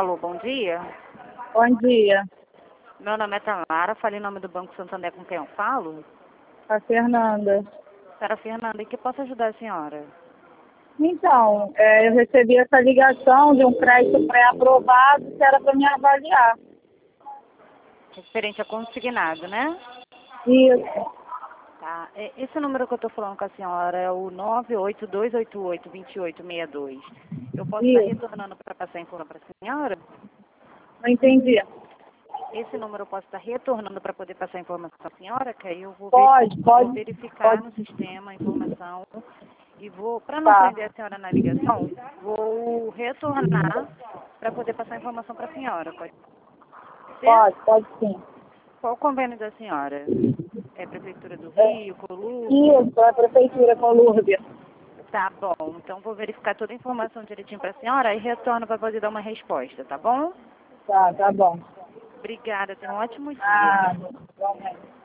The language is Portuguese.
Alô, bom dia. Bom dia, Meu nome é Tamara, falei em nome do Banco Santander com quem eu falo. a Fernanda. Senhora Fernanda, em que posso ajudar a senhora? Então, eu recebi essa ligação de um crédito pré-aprovado que era para me avaliar. Referente a consignado, né? Isso, Tá. Esse número que eu estou falando com a senhora é o 982882862. Eu posso estar isso, retornando para passar a informação para a senhora? não entendi. Esse número eu posso estar retornando para poder passar a informação para a senhora, que aí eu vou, vou Pode, verificar pode, no sistema a informação e vou, para não tá, prender a senhora na ligação, vou retornar para poder passar a informação para a senhora. Pode ser? pode sim. Qual o convênio da senhora? É Prefeitura do É, Rio, Colúrbia? isso, é a Prefeitura Colúrbia. Tá bom, então vou verificar toda a informação direitinho para a senhora e retorno para poder dar uma resposta, tá bom? Tá bom. Obrigada, tenha um ótimo dia. Ah, igualmente.